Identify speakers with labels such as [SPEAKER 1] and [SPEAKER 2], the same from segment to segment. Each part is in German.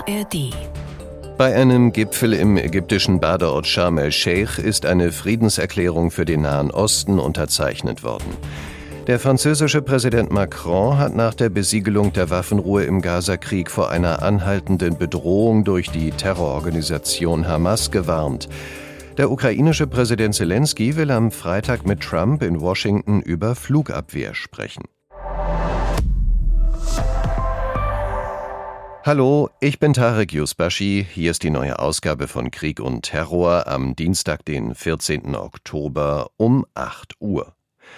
[SPEAKER 1] ARD.
[SPEAKER 2] Bei einem Gipfel im ägyptischen Badeort Sharm el-Sheikh ist eine Friedenserklärung für den Nahen Osten unterzeichnet worden. Der französische Präsident Macron hat nach der Besiegelung der Waffenruhe im Gazakrieg vor einer anhaltenden Bedrohung durch die Terrororganisation Hamas gewarnt. Der ukrainische Präsident Selenskyj will am Freitag mit Trump in Washington über Flugabwehr sprechen. Hallo, ich bin Tarek Yusbashi. Hier ist die neue Ausgabe von Krieg und Terror am Dienstag, den 14. Oktober um 8 Uhr.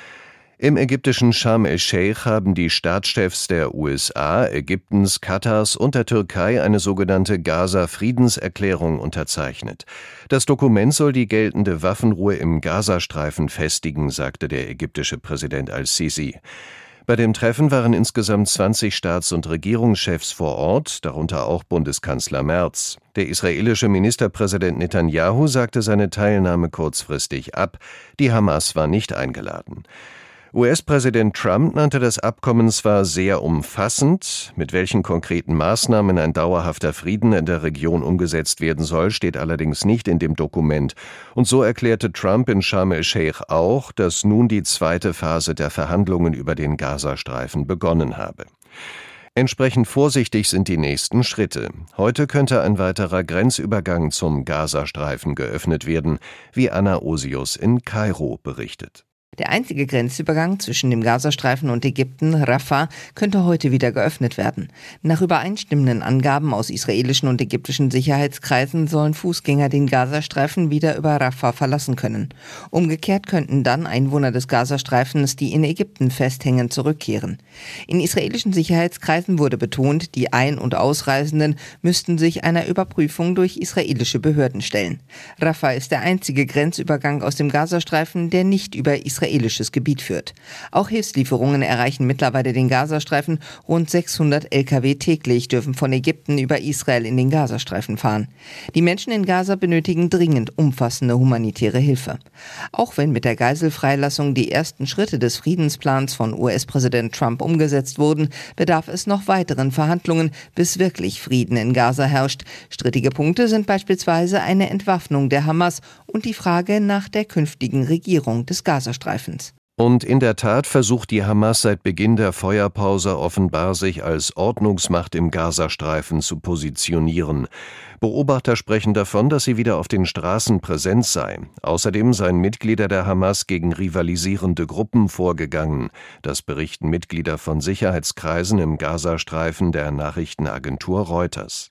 [SPEAKER 2] Im ägyptischen Sharm el-Sheikh haben die Staatschefs der USA, Ägyptens, Katars und der Türkei eine sogenannte Gaza-Friedenserklärung unterzeichnet. Das Dokument soll die geltende Waffenruhe im Gazastreifen festigen, sagte der ägyptische Präsident al-Sisi. Bei dem Treffen waren insgesamt 20 Staats- und Regierungschefs vor Ort, darunter auch Bundeskanzler Merz. Der israelische Ministerpräsident Netanyahu sagte seine Teilnahme kurzfristig ab. Die Hamas war nicht eingeladen. US-Präsident Trump nannte das Abkommen zwar sehr umfassend, mit welchen konkreten Maßnahmen ein dauerhafter Frieden in der Region umgesetzt werden soll, steht allerdings nicht in dem Dokument. Und so erklärte Trump in Sharm el-Sheikh auch, dass nun die zweite Phase der Verhandlungen über den Gazastreifen begonnen habe. Entsprechend vorsichtig sind die nächsten Schritte. Heute könnte ein weiterer Grenzübergang zum Gazastreifen geöffnet werden, wie Anna Osius in Kairo berichtet.
[SPEAKER 3] Der einzige Grenzübergang zwischen dem Gazastreifen und Ägypten, Rafah, könnte heute wieder geöffnet werden. Nach übereinstimmenden Angaben aus israelischen und ägyptischen Sicherheitskreisen sollen Fußgänger den Gazastreifen wieder über Rafah verlassen können. Umgekehrt könnten dann Einwohner des Gazastreifens, die in Ägypten festhängen, zurückkehren. In israelischen Sicherheitskreisen wurde betont, die Ein- und Ausreisenden müssten sich einer Überprüfung durch israelische Behörden stellen. Rafah ist der einzige Grenzübergang aus dem Gazastreifen, der nicht über israelisches Gebiet führt. Auch Hilfslieferungen erreichen mittlerweile den Gazastreifen. Rund 600 Lkw täglich dürfen von Ägypten über Israel in den Gazastreifen fahren. Die Menschen in Gaza benötigen dringend umfassende humanitäre Hilfe. Auch wenn mit der Geiselfreilassung die ersten Schritte des Friedensplans von US-Präsident Trump umgesetzt wurden, bedarf es noch weiteren Verhandlungen, bis wirklich Frieden in Gaza herrscht. Strittige Punkte sind beispielsweise eine Entwaffnung der Hamas und die Frage nach der künftigen Regierung des Gazastreifens.
[SPEAKER 2] Und in der Tat versucht die Hamas seit Beginn der Feuerpause offenbar sich als Ordnungsmacht im Gazastreifen zu positionieren. Beobachter sprechen davon, dass sie wieder auf den Straßen präsent sei. Außerdem seien Mitglieder der Hamas gegen rivalisierende Gruppen vorgegangen. Das berichten Mitglieder von Sicherheitskreisen im Gazastreifen der Nachrichtenagentur Reuters.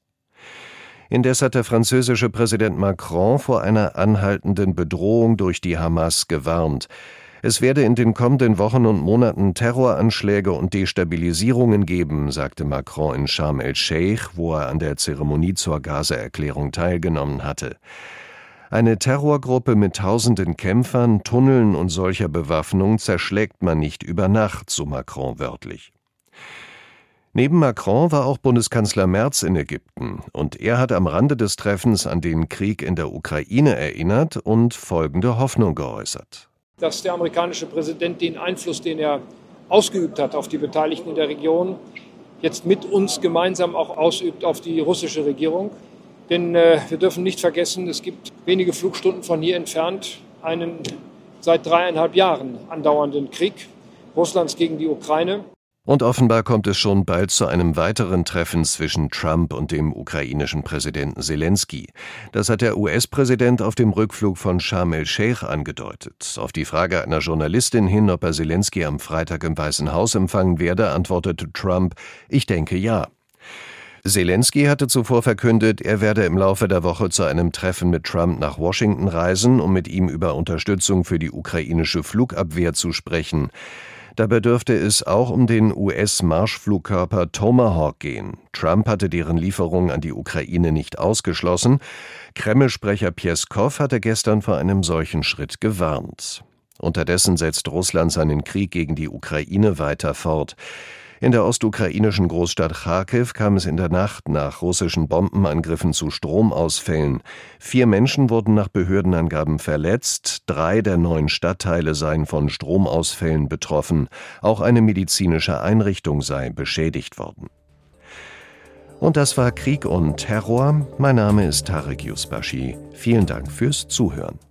[SPEAKER 2] Indes hat der französische Präsident Macron vor einer anhaltenden Bedrohung durch die Hamas gewarnt. Es werde in den kommenden Wochen und Monaten Terroranschläge und Destabilisierungen geben, sagte Macron in Sharm el-Sheikh, wo er an der Zeremonie zur Gaza-Erklärung teilgenommen hatte. Eine Terrorgruppe mit tausenden Kämpfern, Tunneln und solcher Bewaffnung zerschlägt man nicht über Nacht, so Macron wörtlich. Neben Macron war auch Bundeskanzler Merz in Ägypten und er hat am Rande des Treffens an den Krieg in der Ukraine erinnert und folgende Hoffnung geäußert.
[SPEAKER 4] Dass der amerikanische Präsident den Einfluss, den er ausgeübt hat auf die Beteiligten in der Region, jetzt mit uns gemeinsam auch ausübt auf die russische Regierung. Denn wir dürfen nicht vergessen, es gibt wenige Flugstunden von hier entfernt einen seit 3,5 Jahren andauernden Krieg Russlands gegen die Ukraine.
[SPEAKER 2] Und offenbar kommt es schon bald zu einem weiteren Treffen zwischen Trump und dem ukrainischen Präsidenten Selenskyj. Das hat der US-Präsident auf dem Rückflug von Sharm el-Sheikh angedeutet. Auf die Frage einer Journalistin hin, ob er Selenskyj am Freitag im Weißen Haus empfangen werde, antwortete Trump: Ich denke ja. Selenskyj hatte zuvor verkündet, er werde im Laufe der Woche zu einem Treffen mit Trump nach Washington reisen, um mit ihm über Unterstützung für die ukrainische Flugabwehr zu sprechen. Dabei dürfte es auch um den US-Marschflugkörper Tomahawk gehen. Trump hatte deren Lieferung an die Ukraine nicht ausgeschlossen. Kreml-Sprecher Pjeskow hatte gestern vor einem solchen Schritt gewarnt. Unterdessen setzt Russland seinen Krieg gegen die Ukraine weiter fort. In der ostukrainischen Großstadt Charkiw kam es in der Nacht nach russischen Bombenangriffen zu Stromausfällen. 4 Menschen wurden nach Behördenangaben verletzt, 3 der 9 Stadtteile seien von Stromausfällen betroffen. Auch eine medizinische Einrichtung sei beschädigt worden. Und das war Krieg und Terror. Mein Name ist Tarek Yusbashi. Vielen Dank fürs Zuhören.